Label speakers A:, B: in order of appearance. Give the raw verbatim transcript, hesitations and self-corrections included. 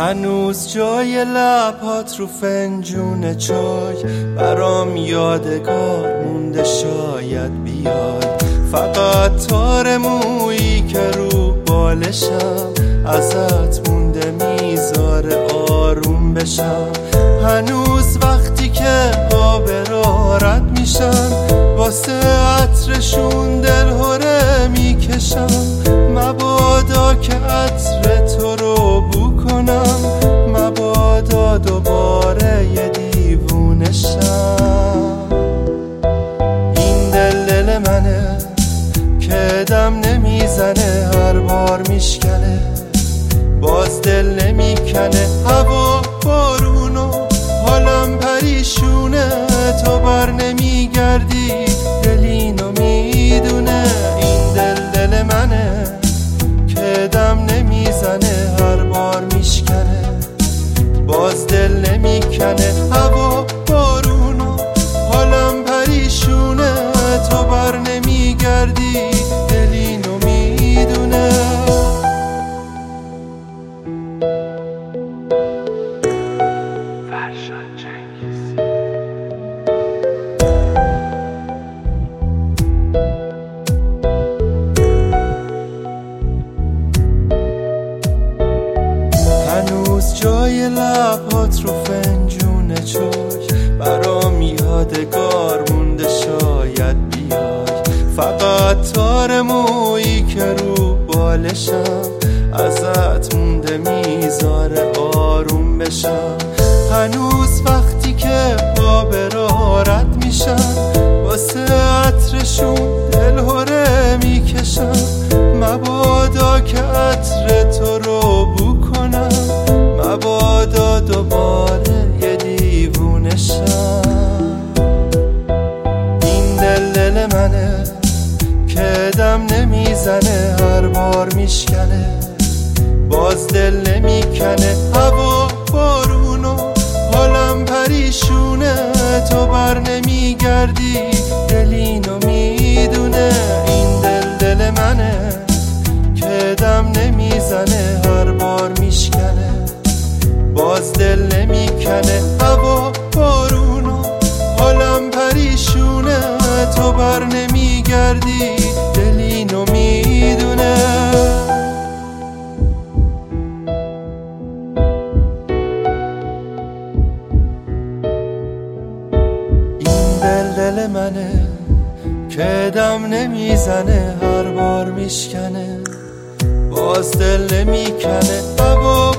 A: هنوز جای لبات رو فنجون چای برام یادگار مونده، شاید بیای. فقط تار مویی که رو بالشم ازت مونده، میذاره آروم بشم. هنوز وقتی که آبرا رد میشن واسه عطرشون دلهره میکشم. مبادا که عطر تو رو بو کنم، مبادا دوباره یه دیوونه شم. این دل دل منه که دم نمیزنه، هر بار میشکنه باز دل نمیکنه. هوا بارونو حالم پریشونه، تو بر نمیگردی دل اینو میدونه. این دل دل منه که دم نمیزنه، هر بار میشکنه باز دل نمیکنه. هوا بارونو حالم پریشونه، تو بر نمیگردی دل اینو میدونه. هنوز جای لبات رو فنجون چای برام یادگار مونده، شاید بیای. فقط تار مویی که رو بالشم ازت مونده، میذاره آروم بشم. هنوز وقتی که آبرا رد میشن واسه عطرشون دلهره میکشم. مبادا که عطر تو رو بو کنم، مبادا دوباره یه دیوونه شم. این دل دل منه که دم نمیزنه، هر بار میشکنه باز دل نمیکنه. هوا بارونو حالم پریشونه، تو بر نمیگردی دل اینو میدونه. این دل دل منه که دم نمیزنه، هر بار میشکنه باز دل نمیکنه. هوا بارونو حالم پریشونه، تو بر نمیگردی دل اینو میدونه. این دل دل منه که دم نمیزنه، هر بار میشکنه باز دل نمیکنه. هوا